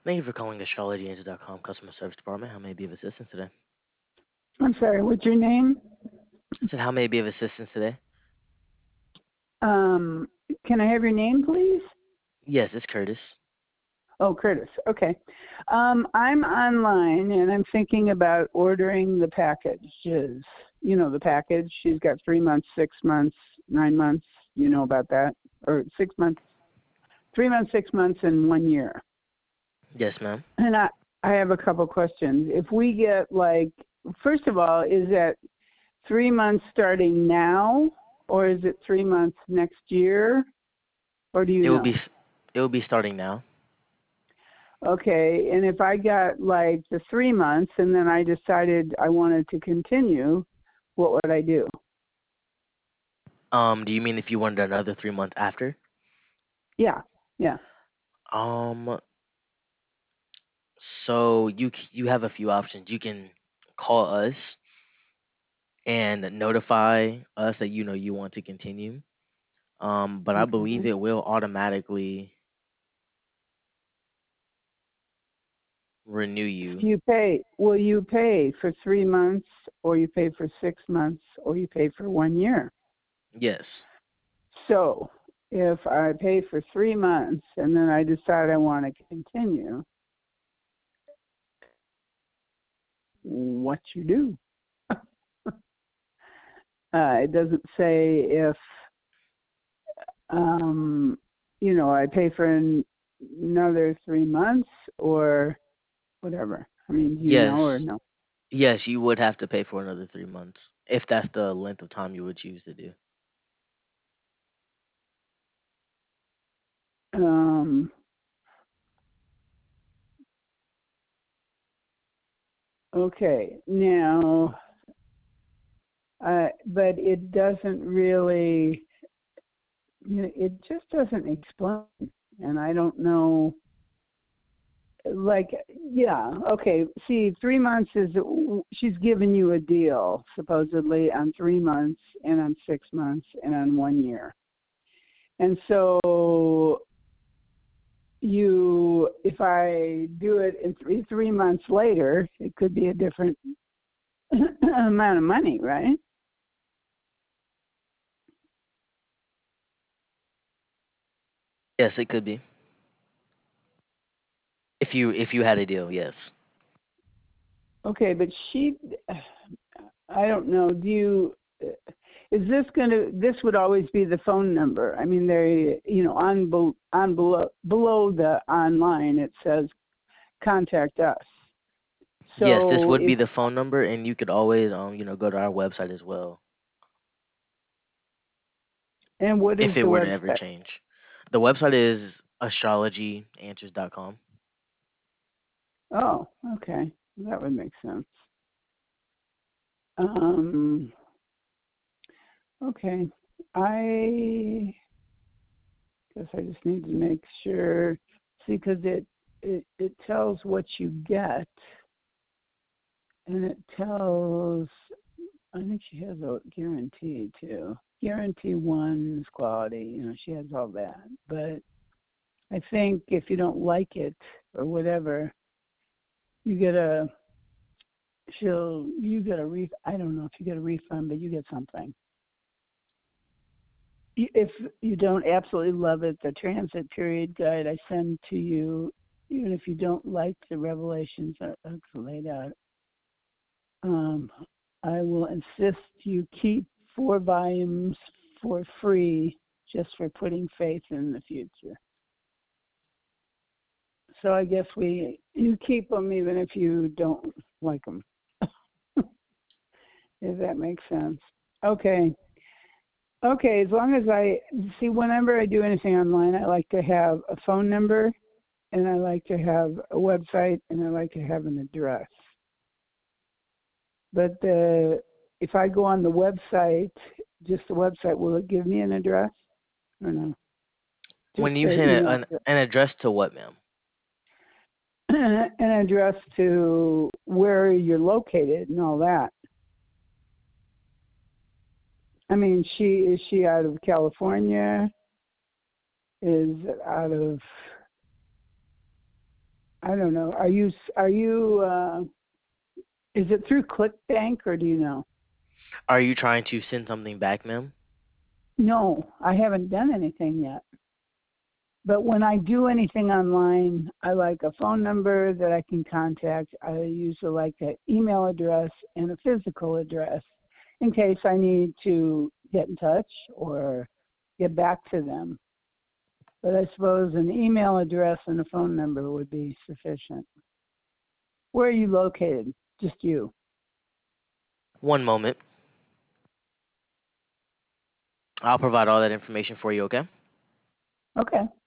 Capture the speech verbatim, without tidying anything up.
Thank you for calling astrology answers dot com customer service department. How may I be of assistance today? I'm sorry, what's your name? I said, how may I be of assistance today? Um, can I have your name, please? Yes, it's Curtis. Oh, Curtis. Okay. Um, I'm online and I'm thinking about ordering the packages. You know, the package. She's got three months, six months, nine months. You know about that? Or six months, three months, six months, and one year. Yes, ma'am. And I, I have a couple questions. If we get like, first of all, is that three months starting now, or is it three months next year, or do you It will be know? it will be starting now. Okay, and if I got like the three months and then I decided I wanted to continue, what would I do? Um, do you mean if you wanted another three months after? Yeah, yeah. Um, so you c- you have a few options. You can call us and notify us that you know you want to continue. Um, but I believe Okay. it will automatically renew you. You pay, will you pay for three months or you pay for six months or you pay for one year? Yes. So if I pay for three months and then I decide I want to continue, what you do? uh, it doesn't say if, um, you know, I pay for an, another three months or whatever. I mean, do you Yes. know or no? Yes, you would have to pay for another three months if that's the length of time you would choose to do. Um, okay. Now, uh, but it doesn't really, you know, it just doesn't explain. And I don't know, like, yeah, okay. See, three months is, she's given you a deal, supposedly, on three months and on six months and on one year. And so you, if I do it in three three months later, it could be a different amount of money, right? Yes, it could be. If you if you had a deal, yes. Okay, but she, I don't know. Do you? Is this going to? This would always be the phone number. I mean, they, you know, on on below below the online it says contact us. Yes, this So would be if the phone number, and you could always um you know go to our website as well and what if is it the were to ever website? change. The website is astrology answers dot com. Oh, okay, that would make sense. Um, okay, I guess I just need to make sure. See, because it, it it tells what you get, and it tells. I think she has a guarantee too. Guarantee one's quality. You know, she has all that. But I think if you don't like it or whatever, you get a. She'll. You get a ref. I don't know if you get a refund, but you get something. If you don't absolutely love it, the transit period guide I send to you, even if you don't like the revelations that are laid out, um, I will insist you keep four volumes for free just for putting faith in the future. So I guess we you keep them even if you don't like them, if that makes sense. Okay. Okay, as long as I see, whenever I do anything online, I like to have a phone number and I like to have a website and I like to have an address. But the, if I go on the website, just the website, will it give me an address or no? Just When you the send a, email an an address to what, ma'am? address. An address to where you're located and all that. I mean, she is she out of California? Is it out of I don't know. Are you are you? Uh, is it through ClickBank or do you know? Are you trying to send something back, ma'am? No, I haven't done anything yet. But when I do anything online, I like a phone number that I can contact. I usually like an email address and a physical address in case I need to get in touch or get back to them. But I suppose an email address and a phone number would be sufficient. Where are you located? Just you. One moment. I'll provide all that information for you, okay? Okay.